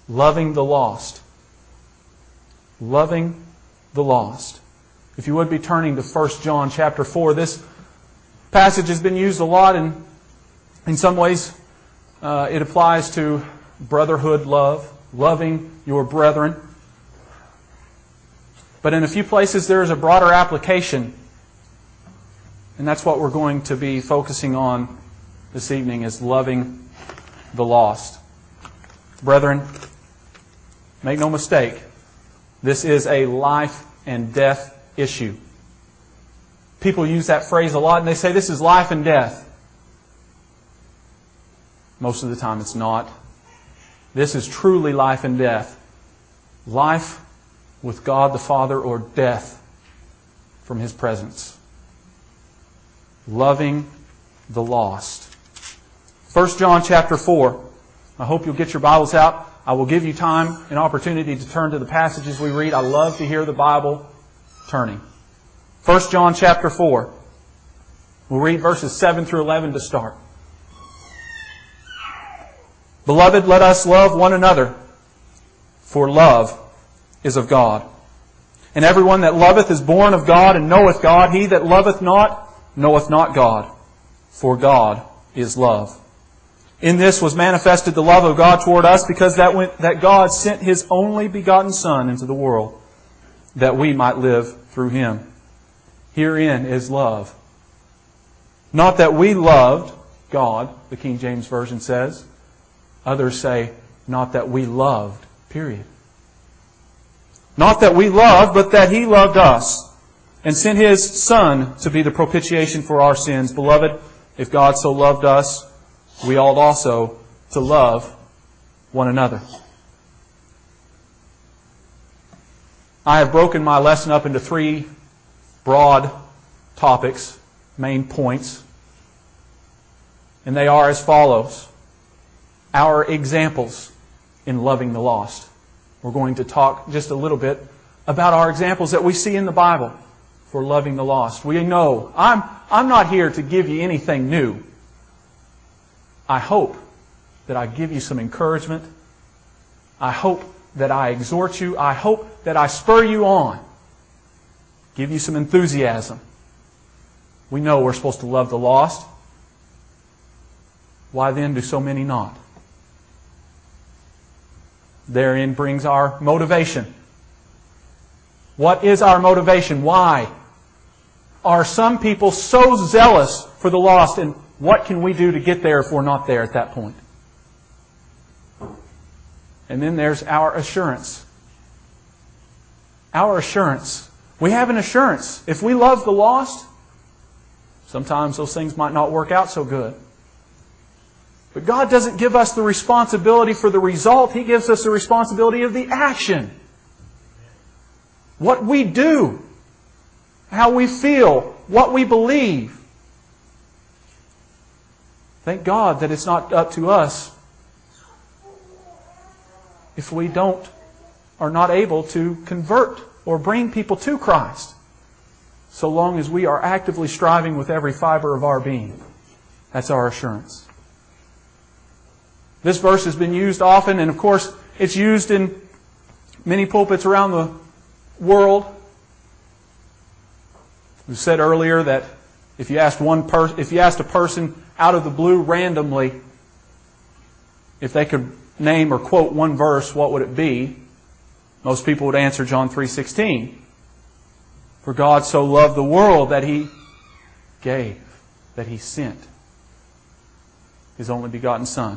Loving the lost. Loving the lost. If you would be turning to 1 John chapter 4, this passage has been used a lot, and in some ways it applies to brotherhood love, loving your brethren. But in a few places there is a broader application, and that's what we're going to be focusing on this evening, is loving the lost. Brethren, make no mistake, this is a life and death issue. People use that phrase a lot, and they say this is life and death. Most of the time it's not. This is truly life and death. Life with God the Father, or death from His presence. Loving the lost. 1 John chapter 4. I hope you'll get your Bibles out. I will give you time and opportunity to turn to the passages we read. I love to hear the Bible turning. 1 John chapter 4. We'll read verses 7 through 11 to start. Beloved, let us love one another, for love is of God. And everyone that loveth is born of God and knoweth God. He that loveth not knoweth not God, for God is love. In this was manifested the love of God toward us, because that God sent His only begotten Son into the world, that we might live through Him. Herein is love. Not that we loved God, the King James Version says. Others say, not that we loved, period. Not that we loved, but that He loved us, and sent His Son to be the propitiation for our sins. Beloved, if God so loved us, we ought also to love one another. I have broken my lesson up into 3 broad topics, main points, and they are as follows. Our examples in loving the lost. We're going to talk just a little bit about our examples that we see in the Bible for loving the lost. We know, I'm not here to give you anything new. I hope that I give you some encouragement. I hope that I exhort you. I hope that I spur you on. Give you some enthusiasm. We know we're supposed to love the lost. Why then do so many not? Therein brings our motivation. What is our motivation? Why are some people so zealous for the lost, and what can we do to get there if we're not there at that point? And then there's our assurance. Our assurance. We have an assurance. If we love the lost, sometimes those things might not work out so good. But God doesn't give us the responsibility for the result. He gives us the responsibility of the action. What we do, how we feel, what we believe. Thank God that it's not up to us if we are not able to convert or bring people to Christ, so long as we are actively striving with every fiber of our being. That's our assurance. This verse has been used often, and of course it's used in many pulpits around the world. We said earlier that if you asked a person out of the blue randomly if they could name or quote one verse, what would it be? Most people would answer John 3:16. For God so loved the world that He gave, that He sent His only begotten Son.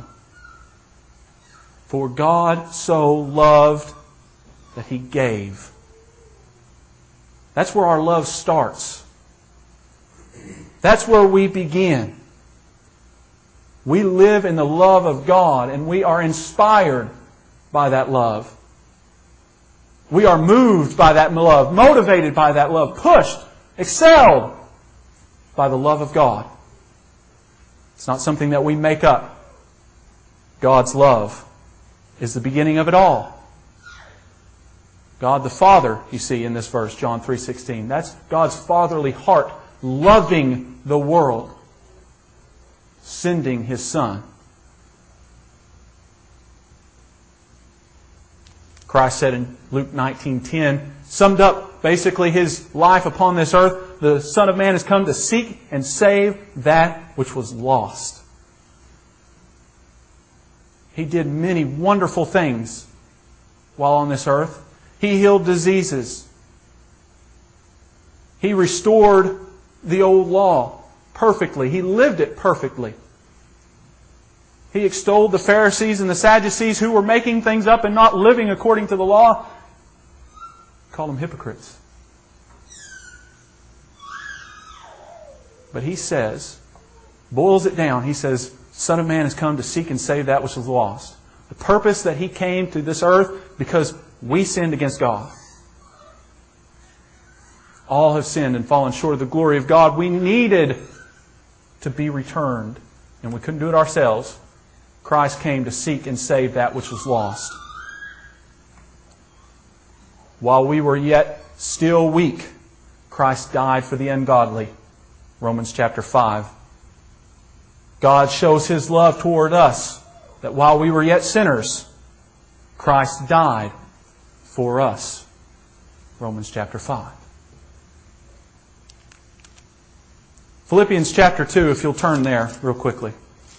For God so loved that He gave. That's where our love starts. That's where we begin. We live in the love of God, and we are inspired by that love. We are moved by that love, motivated by that love, pushed, excelled by the love of God. It's not something that we make up. God's love is the beginning of it all. God the Father, you see in this verse, John 3:16. That's God's fatherly heart, loving the world, sending His Son. Christ said in Luke 19:10, summed up basically His life upon this earth. The Son of Man has come to seek and save that which was lost. He did many wonderful things while on this earth. He healed diseases. He restored the old law perfectly. He lived it perfectly. He extolled the Pharisees and the Sadducees who were making things up and not living according to the law. He called them hypocrites. But He says, boils it down, He says, Son of Man has come to seek and save that which was lost. The purpose that He came to this earth because we sinned against God. All have sinned and fallen short of the glory of God. We needed to be returned, and we couldn't do it ourselves. Christ came to seek and save that which was lost. While we were yet still weak, Christ died for the ungodly. Romans chapter 5. God shows His love toward us, that while we were yet sinners, Christ died for us. Romans chapter 5. Philippians chapter 2, if you'll turn there real quickly.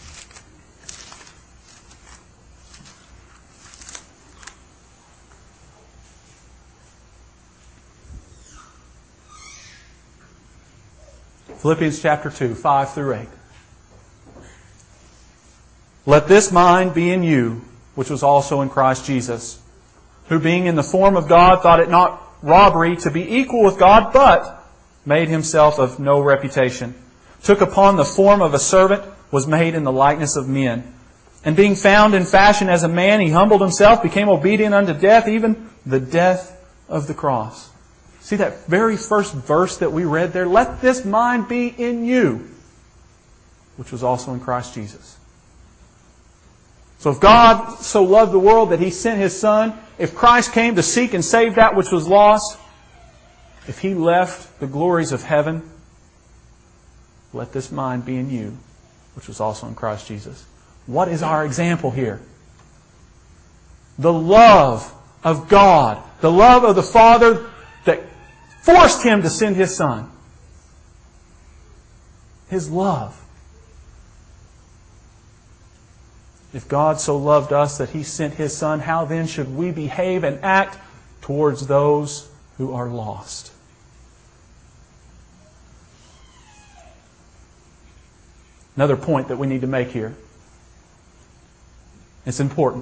Philippians chapter 2, 5 through 8. Let this mind be in you, which was also in Christ Jesus, who being in the form of God thought it not robbery to be equal with God, but made Himself of no reputation, took upon the form of a servant, was made in the likeness of men. And being found in fashion as a man, He humbled Himself, became obedient unto death, even the death of the cross. See that very first verse that we read there? Let this mind be in you, which was also in Christ Jesus. So if God so loved the world that He sent His Son, if Christ came to seek and save that which was lost, if He left the glories of heaven, let this mind be in you, which was also in Christ Jesus. What is our example here? The love of God, the love of the Father that forced Him to send His Son. His love. If God so loved us that He sent His Son, how then should we behave and act towards those who are lost? Another point that we need to make here. It's important.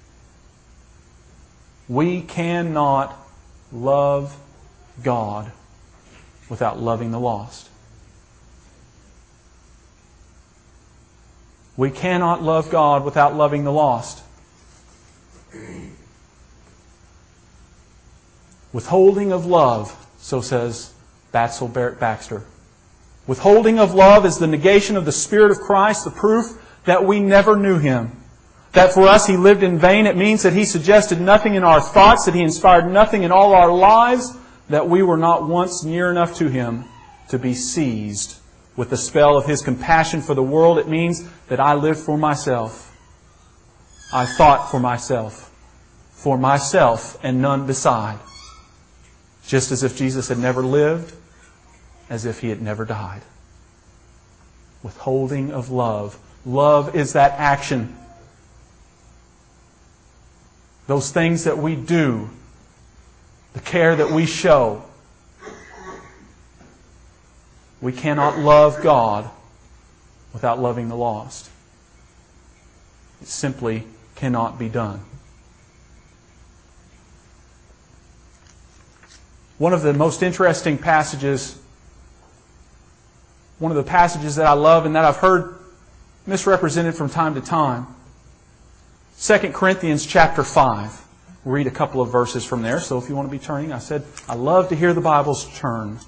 We cannot love God without loving the lost. We cannot love God without loving the lost. Withholding of love, so says Batsell Barrett Baxter. Withholding of love is the negation of the Spirit of Christ, the proof that we never knew Him. That for us He lived in vain. It means that He suggested nothing in our thoughts, that He inspired nothing in all our lives, that we were not once near enough to Him to be seized with the spell of His compassion for the world. It means that I lived for myself. I thought for myself and none beside. Just as if Jesus had never lived, as if He had never died. Withholding of love. Love is that action. Those things that we do, the care that we show. We cannot love God without loving the lost. It simply cannot be done. One of the most interesting passages, one of the passages that I love and that I've heard misrepresented from time to time, 2 Corinthians chapter 5. We'll read a couple of verses from there. So if you want to be turning, I said, I love to hear the Bibles turn.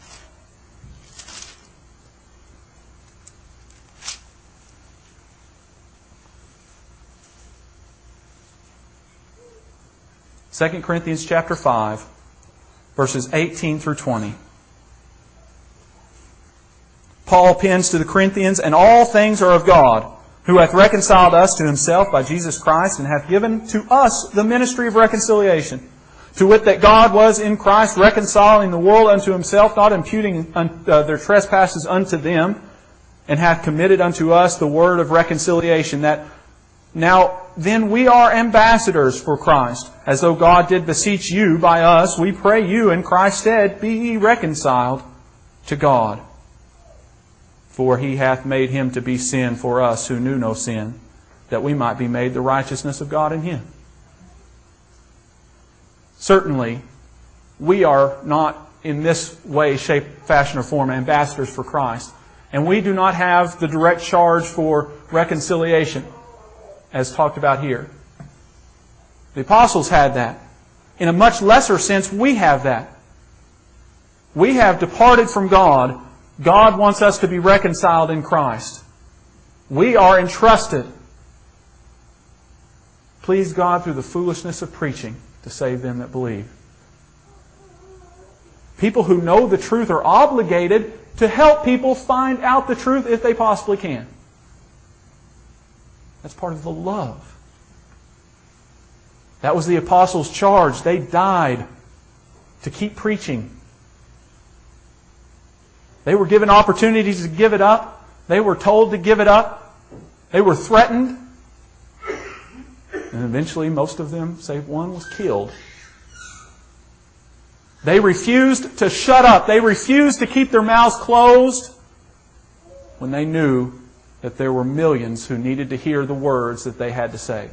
Second Corinthians chapter 5, verses 18 through 20. Paul pens to the Corinthians, and all things are of God, who hath reconciled us to himself by Jesus Christ, and hath given to us the ministry of reconciliation. To wit, that God was in Christ reconciling the world unto himself, not imputing their trespasses unto them, and hath committed unto us the word of reconciliation. That now then we are ambassadors for Christ, as though God did beseech you by us. We pray you in Christ's stead, be ye reconciled to God. For He hath made Him to be sin for us who knew no sin, that we might be made the righteousness of God in Him. Certainly, we are not in this way, shape, fashion, or form ambassadors for Christ. And we do not have the direct charge for reconciliation, as talked about here. The apostles had that. In a much lesser sense, we have that. We have departed from God. God wants us to be reconciled in Christ. We are entrusted, please God, through the foolishness of preaching, to save them that believe. People who know the truth are obligated to help people find out the truth if they possibly can. That's part of the love. That was the apostles' charge. They died to keep preaching. They were given opportunities to give it up. They were told to give it up. They were threatened. And eventually, most of them, save one, was killed. They refused to shut up. They refused to keep their mouths closed when they knew that there were millions who needed to hear the words that they had to say.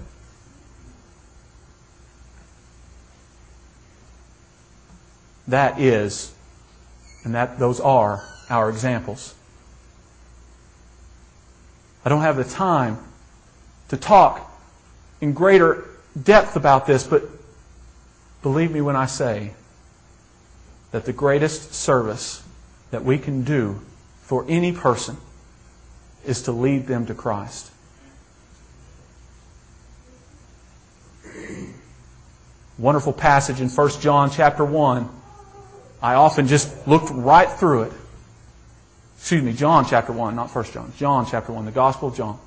That is, and those are our examples. I don't have the time to talk in greater depth about this, but believe me when I say that the greatest service that we can do for any person is to lead them to Christ. Wonderful passage in 1 John chapter 1. I often just looked right through it. John chapter 1, not 1 John. John chapter 1, the Gospel of John.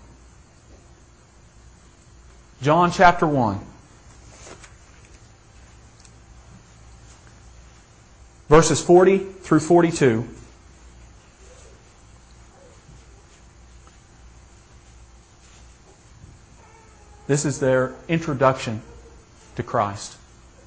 John chapter 1. Verses 40 through 42. This is their introduction to Christ.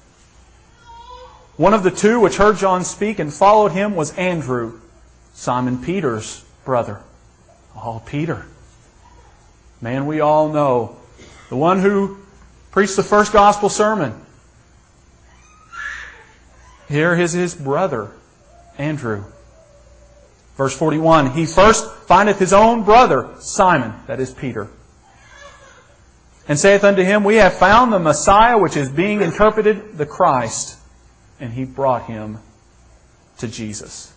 One of the two which heard John speak and followed him was Andrew, Simon Peter's brother. Oh, Peter. Man we all know. The one who preached the first gospel sermon. Here is his brother, Andrew. Verse 41, he first findeth his own brother, Simon, that is Peter, and saith unto him, We have found the Messiah, which is being interpreted the Christ. And he brought him to Jesus.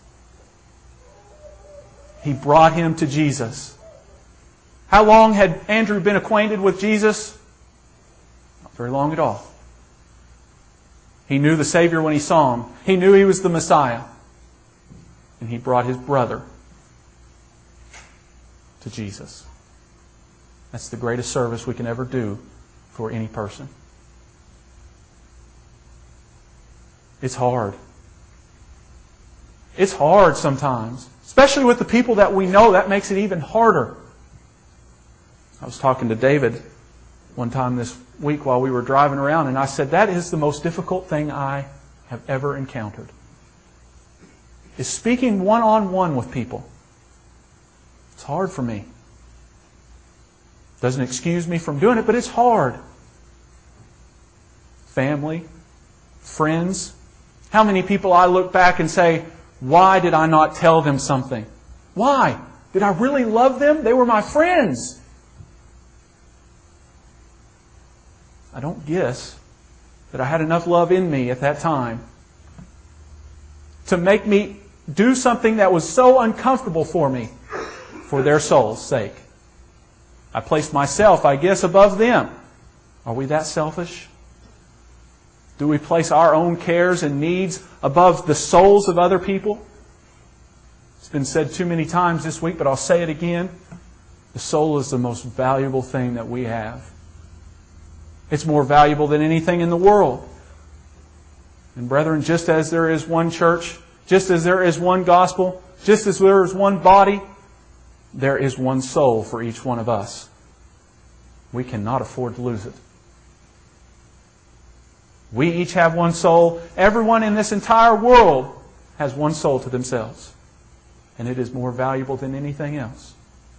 He brought him to Jesus. How long had Andrew been acquainted with Jesus? Not very long at all. He knew the Savior when he saw Him. He knew He was the Messiah. And he brought his brother to Jesus. That's the greatest service we can ever do for any person. It's hard. It's hard sometimes. Especially with the people that we know, that makes it even harder. I was talking to David one time this week while we were driving around, and I said, that is the most difficult thing I have ever encountered. Is speaking one-on-one with people. It's hard for me. Doesn't excuse me from doing it, but it's hard. Family, friends. How many people I look back and say, why did I not tell them something? Why? Did I really love them? They were my friends. I don't guess that I had enough love in me at that time to make me do something that was so uncomfortable for me for their soul's sake. I placed myself, I guess, above them. Are we that selfish? Do we place our own cares and needs above the souls of other people? It's been said too many times this week, but I'll say it again. The soul is the most valuable thing that we have. It's more valuable than anything in the world. And brethren, just as there is one church, just as there is one gospel, just as there is one body, there is one soul for each one of us. We cannot afford to lose it. We each have one soul. Everyone in this entire world has one soul to themselves. And it is more valuable than anything else.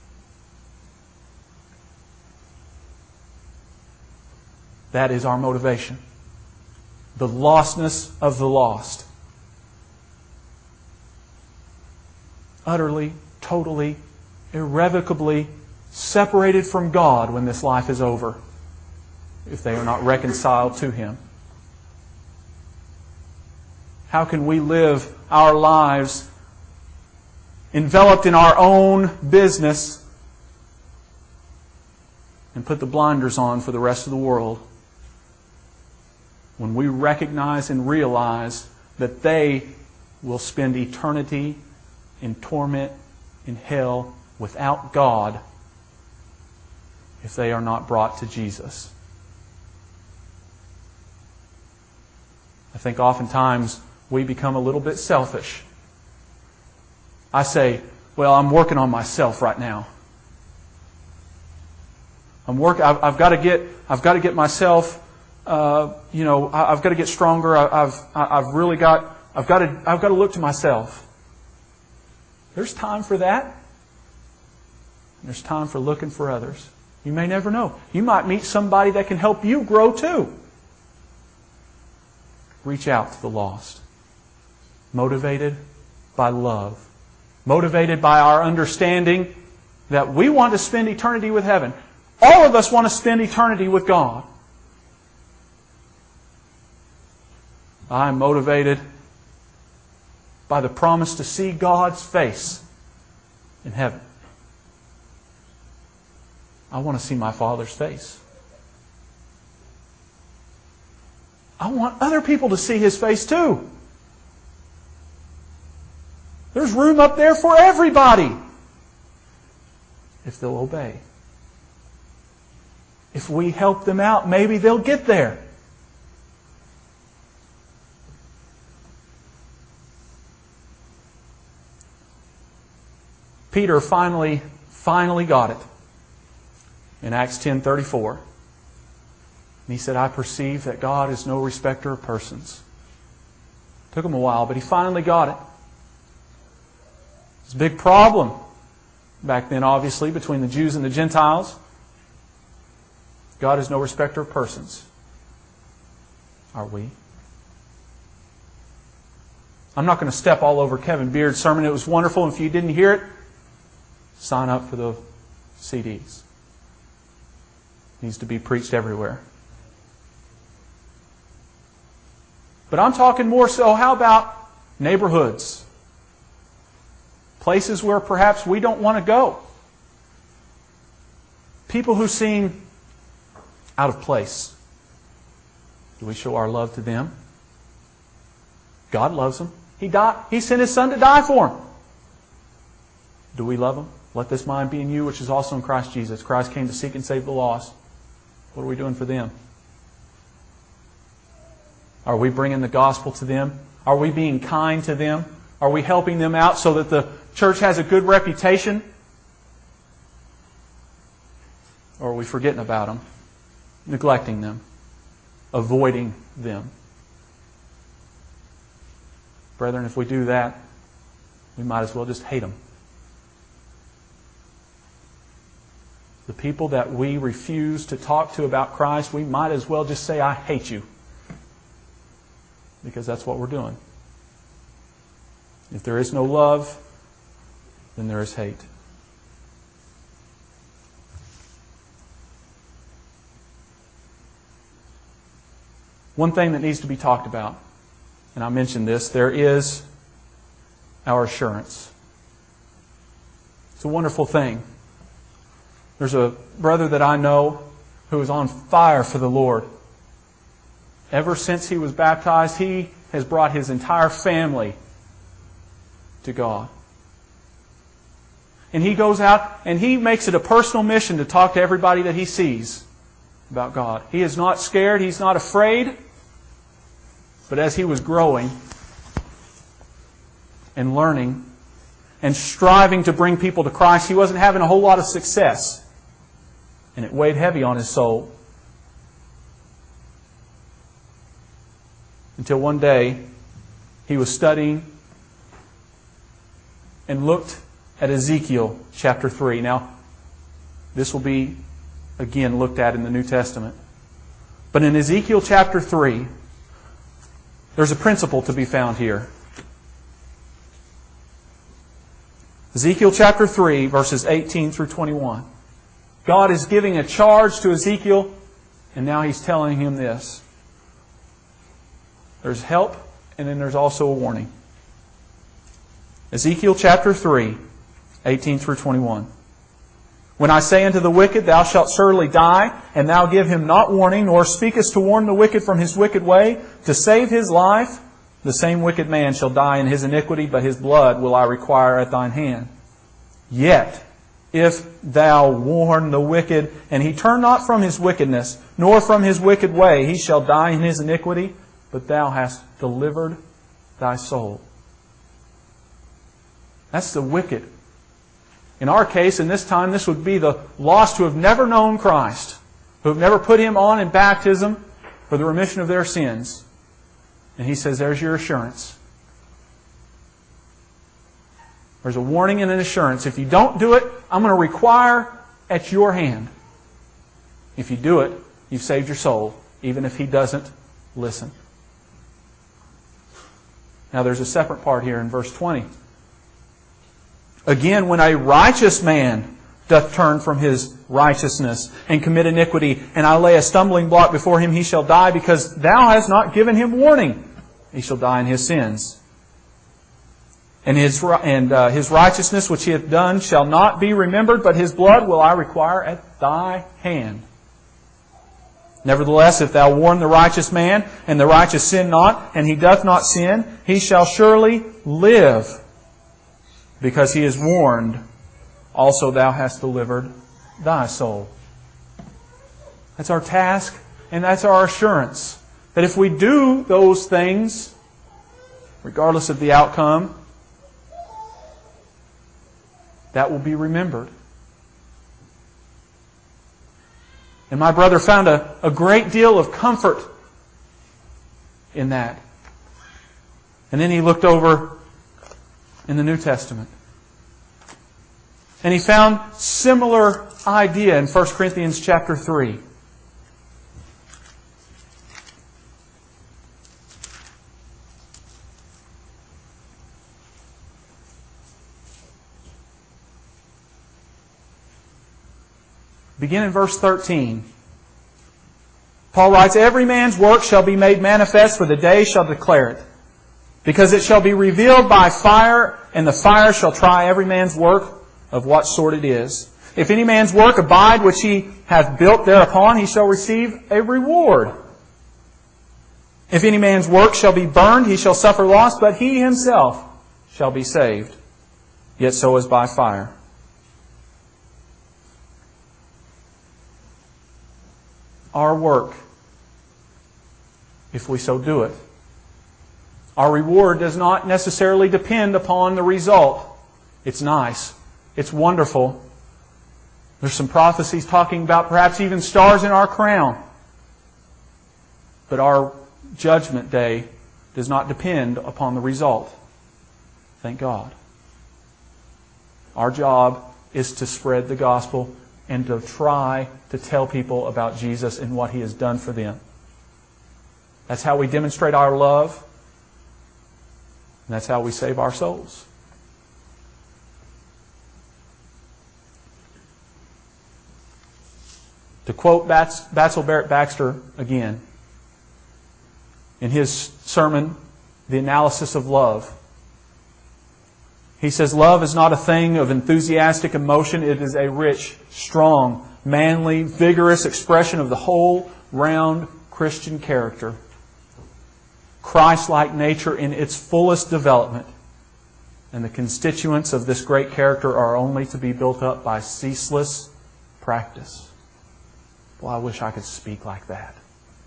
That is our motivation. The lostness of the lost. Utterly, totally, irrevocably separated from God when this life is over, if they are not reconciled to Him. How can we live our lives enveloped in our own business and put the blinders on for the rest of the world when we recognize and realize that they will spend eternity in torment in hell without God if they are not brought to Jesus? I think oftentimes we become a little bit selfish. I say, well, I'm working on myself right now. I've got to get myself, I've got to get stronger. I've got to look to myself. There's time for that. There's time for looking for others. You may never know. You might meet somebody that can help you grow too. Reach out to the lost. Motivated by love. Motivated by our understanding that we want to spend eternity with heaven. All of us want to spend eternity with God. I am motivated by the promise to see God's face in heaven. I want to see my Father's face. I want other people to see His face too. There's room up there for everybody if they'll obey. If we help them out, maybe they'll get there. Peter finally got it in Acts 10:34. He said, I perceive that God is no respecter of persons. Took him a while, but he finally got it. It's a big problem back then, obviously, between the Jews and the Gentiles. God is no respecter of persons. Are we? I'm not going to step all over Kevin Beard's sermon. It was wonderful. If you didn't hear it, sign up for the CDs. It needs to be preached everywhere. But I'm talking more so, how about neighborhoods? Places where perhaps we don't want to go. People who seem out of place. Do we show our love to them? God loves them. He died. He sent His Son to die for them. Do we love them? Let this mind be in you, which is also in Christ Jesus. Christ came to seek and save the lost. What are we doing for them? Are we bringing the gospel to them? Are we being kind to them? Are we helping them out so that the church has a good reputation? Or are we forgetting about them, neglecting them, avoiding them? Brethren, if we do that, we might as well just hate them. The people that we refuse to talk to about Christ, we might as well just say, I hate you. Because that's what we're doing. If there is no love, then there is hate. One thing that needs to be talked about, and I mentioned this, there is our assurance. It's a wonderful thing. There's a brother that I know who is on fire for the Lord. Ever since he was baptized, he has brought his entire family to God. And he goes out and he makes it a personal mission to talk to everybody that he sees about God. He is not scared. He's not afraid. But as he was growing and learning and striving to bring people to Christ, he wasn't having a whole lot of success. And it weighed heavy on his soul. Until one day, he was studying and looked at Ezekiel chapter 3. Now, this will be, again, looked at in the New Testament. But in Ezekiel chapter 3, there's a principle to be found here. Ezekiel chapter 3, verses 18 through 21. God is giving a charge to Ezekiel, and now He's telling him this. There's help, and then there's also a warning. Ezekiel chapter 3, 18 through 21. When I say unto the wicked, thou shalt surely die, and thou give him not warning, nor speakest to warn the wicked from his wicked way, to save his life, the same wicked man shall die in his iniquity, but his blood will I require at thine hand. Yet, if thou warn the wicked, and he turn not from his wickedness, nor from his wicked way, he shall die in his iniquity, but thou hast delivered thy soul. That's the wicked. In our case, in this time, this would be the lost who have never known Christ, who have never put Him on in baptism for the remission of their sins. And He says, there's your assurance. There's a warning and an assurance. If you don't do it, I'm going to require at your hand. If you do it, you've saved your soul, even if he doesn't listen. Now there's a separate part here in verse 20. Again, when a righteous man doth turn from his righteousness and commit iniquity, and I lay a stumbling block before him, he shall die, because thou hast not given him warning. He shall die in his sins. And his righteousness which he hath done shall not be remembered, but his blood will I require at thy hand. Nevertheless, if thou warn the righteous man, and the righteous sin not, and he doth not sin, he shall surely live, because he is warned. Also thou hast delivered thy soul. That's our task, and that's our assurance. That if we do those things, regardless of the outcome, that will be remembered. And my brother found a great deal of comfort in that. And then he looked over in the New Testament. And he found similar idea in 1 Corinthians chapter 3. Begin in verse 13. Paul writes, every man's work shall be made manifest, for the day shall declare it. Because it shall be revealed by fire, and the fire shall try every man's work of what sort it is. If any man's work abide which he hath built thereupon, he shall receive a reward. If any man's work shall be burned, he shall suffer loss, but he himself shall be saved, yet so as by fire. Our work, if we so do it. Our reward does not necessarily depend upon the result. It's nice. It's wonderful. There's some prophecies talking about perhaps even stars in our crown. But our judgment day does not depend upon the result. Thank God. Our job is to spread the gospel and to try to tell people about Jesus and what He has done for them. That's how we demonstrate our love. And that's how we save our souls. To quote Batsell Barrett Baxter again, in his sermon, The Analysis of Love, he says, love is not a thing of enthusiastic emotion. It is a rich, strong, manly, vigorous expression of the whole round Christian character. Christ-like nature in its fullest development. And the constituents of this great character are only to be built up by ceaseless practice. Well, I wish I could speak like that.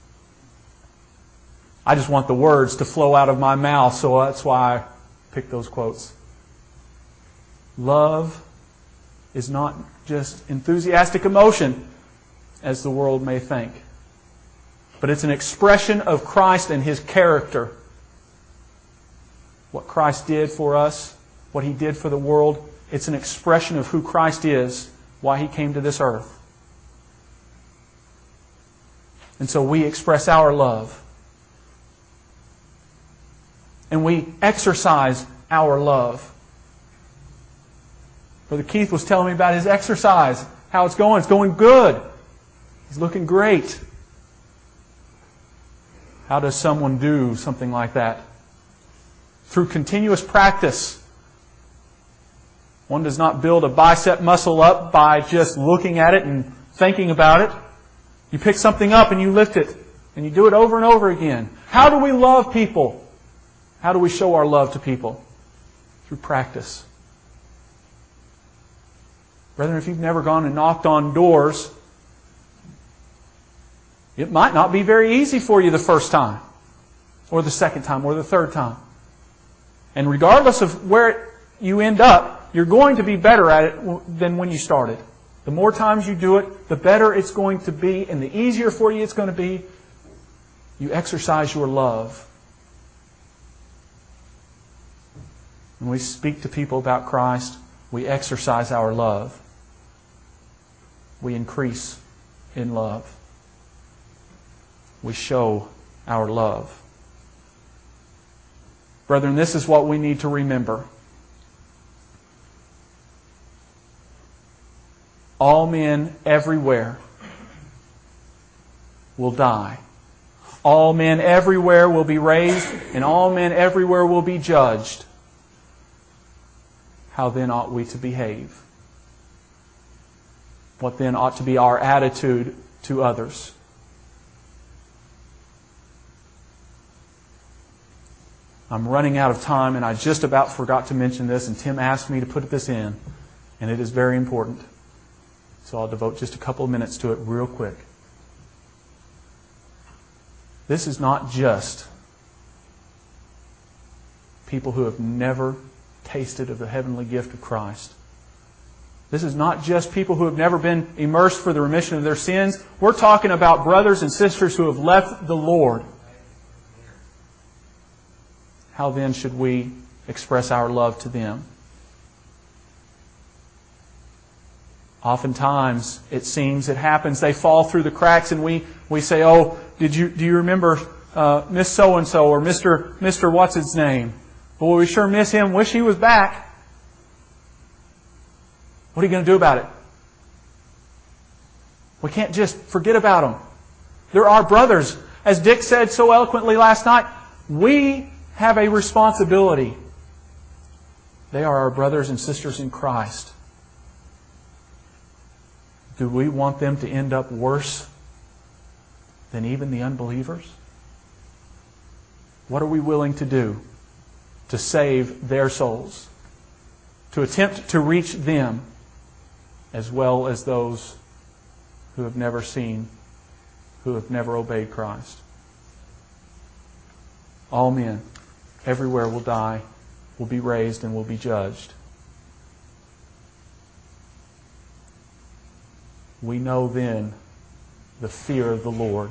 I just want the words to flow out of my mouth, so that's why I picked those quotes. Love is not just enthusiastic emotion, as the world may think, but it's an expression of Christ and His character. What Christ did for us, what He did for the world, it's an expression of who Christ is, why He came to this earth. And so we express our love. And we exercise our love. Brother Keith was telling me about his exercise, how it's going. It's going good. He's looking great. How does someone do something like that? Through continuous practice. One does not build a bicep muscle up by just looking at it and thinking about it. You pick something up and you lift it. And you do it over and over again. How do we love people? How do we show our love to people? Through practice. Brethren, if you've never gone and knocked on doors, it might not be very easy for you the first time, or the second time, or the third time. And regardless of where you end up, you're going to be better at it than when you started. The more times you do it, the better it's going to be, and the easier for you it's going to be. You exercise your love. When we speak to people about Christ, we exercise our love. We increase in love. We show our love. Brethren, this is what we need to remember. All men everywhere will die. All men everywhere will be raised, and all men everywhere will be judged. How then ought we to behave? What then ought to be our attitude to others? I'm running out of time, and I just about forgot to mention this, and Tim asked me to put this in, and it is very important. So I'll devote just a couple of minutes to it real quick. This is not just people who have never tasted of the heavenly gift of Christ. This is not just people who have never been immersed for the remission of their sins. We're talking about brothers and sisters who have left the Lord. How then should we express our love to them? Oftentimes, it seems, it happens, they fall through the cracks and we say, oh, do you remember Miss So-and-so or Mr. what's his name? Well, we sure miss him. Wish he was back. What are you going to do about it? We can't just forget about them. They're our brothers. As Dick said so eloquently last night, we have a responsibility. They are our brothers and sisters in Christ. Do we want them to end up worse than even the unbelievers? What are we willing to do to save their souls? To attempt to reach them as well as those who have never seen, who have never obeyed Christ. All men everywhere will die, will be raised, and will be judged. We know then the fear of the Lord.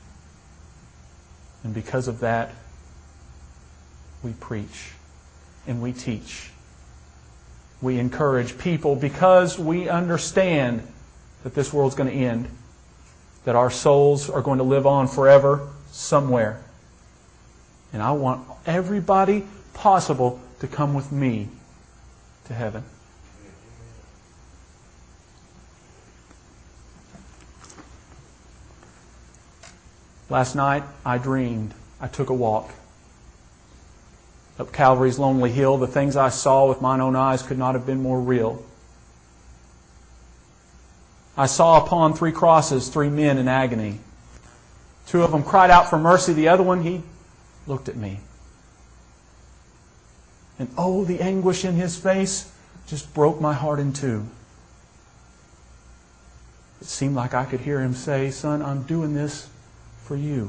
And because of that, we preach and we teach. We encourage people because we understand that this world's going to end, that our souls are going to live on forever somewhere. And I want everybody possible to come with me to heaven. Last night, I dreamed. I took a walk up Calvary's lonely hill. The things I saw with mine own eyes could not have been more real. I saw upon 3 crosses 3 men in agony. 2 of them cried out for mercy. The other one, he looked at me. And oh, the anguish in his face just broke my heart in two. It seemed like I could hear him say, "Son, I'm doing this for you."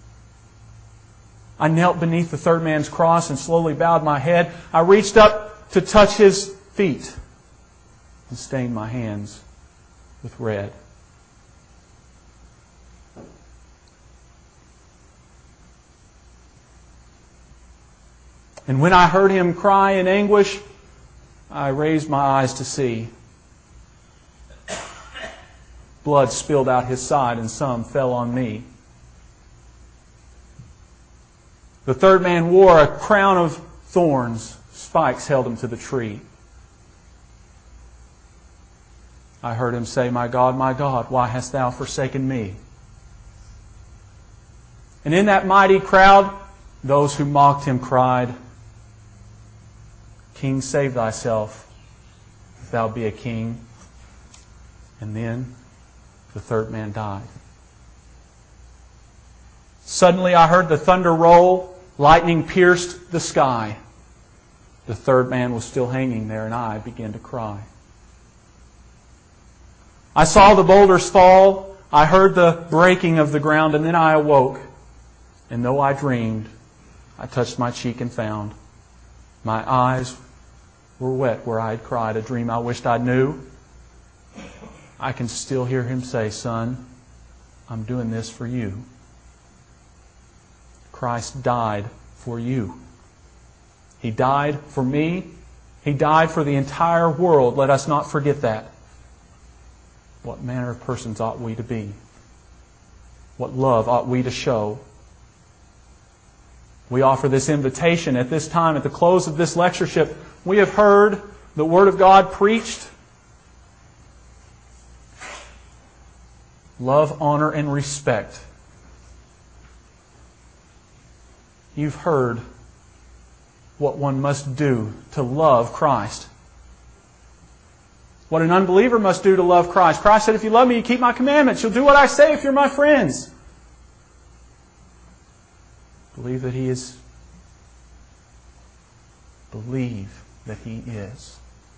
I knelt beneath the third man's cross and slowly bowed my head. I reached up to touch his feet and stained my hands with red. And when I heard him cry in anguish, I raised my eyes to see. Blood spilled out his side, and some fell on me. The third man wore a crown of thorns. Spikes held him to the tree. I heard him say, my God, why hast thou forsaken me?" And in that mighty crowd, those who mocked him cried, "King, save thyself, if thou be a king." And then the third man died. Suddenly I heard the thunder roll, lightning pierced the sky. The third man was still hanging there, and I began to cry. I saw the boulders fall, I heard the breaking of the ground, and then I awoke. And though I dreamed, I touched my cheek and found my eyes were wet where I had cried, a dream I wished I knew. I can still hear him say, "Son, I'm doing this for you." Christ died for you. He died for me. He died for the entire world. Let us not forget that. What manner of persons ought we to be? What love ought we to show? We offer this invitation at this time, at the close of this lectureship. We have heard the Word of God preached. Love, honor, and respect. You've heard what one must do to love Christ. What an unbeliever must do to love Christ. Christ said, "If you love me, you keep my commandments. You'll do what I say if you're my friends." Believe that He is. Believe that He is.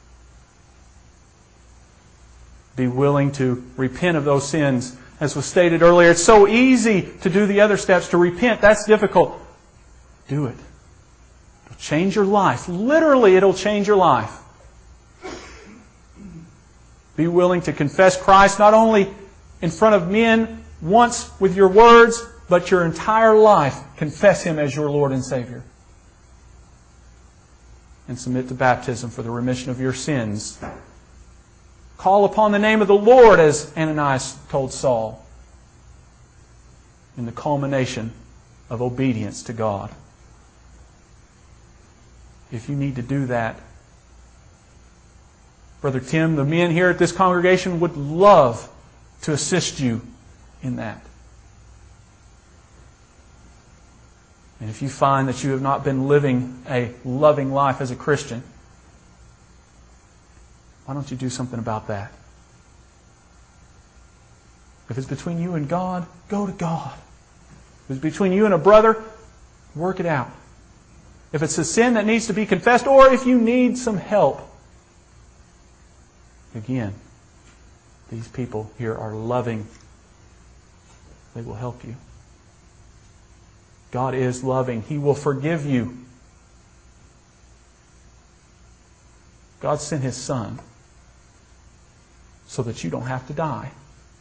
Be willing to repent of those sins. As was stated earlier, it's so easy to do the other steps. To repent, that's difficult. Do it. It'll change your life. Literally, it'll change your life. Be willing to confess Christ not only in front of men once with your words, but your entire life. Confess Him as your Lord and Savior. And submit to baptism for the remission of your sins. Call upon the name of the Lord, as Ananias told Saul, in the culmination of obedience to God. If you need to do that, Brother Tim, the men here at this congregation would love to assist you in that. And if you find that you have not been living a loving life as a Christian, why don't you do something about that? If it's between you and God, go to God. If it's between you and a brother, work it out. If it's a sin that needs to be confessed, or if you need some help, again, these people here are loving. They will help you. God is loving. He will forgive you. God sent His Son so that you don't have to die.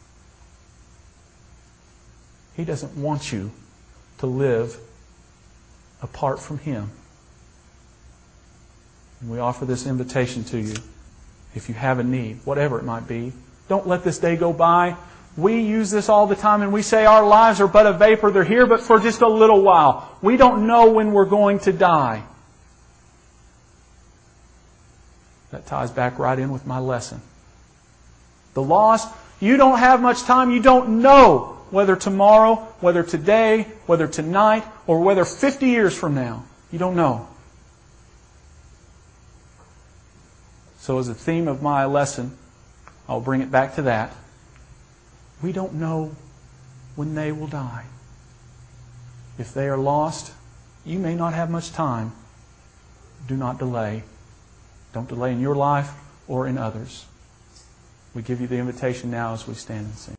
He doesn't want you to live apart from Him. And we offer this invitation to you. If you have a need, whatever it might be, don't let this day go by. We use this all the time and we say our lives are but a vapor. They're here but for just a little while. We don't know when we're going to die. That ties back right in with my lesson. The lost, you don't have much time. You don't know whether tomorrow, whether today, whether tonight, or whether 50 years from now. You don't know. So as a theme of my lesson, I'll bring it back to that. We don't know when they will die. If they are lost, you may not have much time. do not delay. Don't delay in your life or in others. We give you the invitation now as we stand and sing.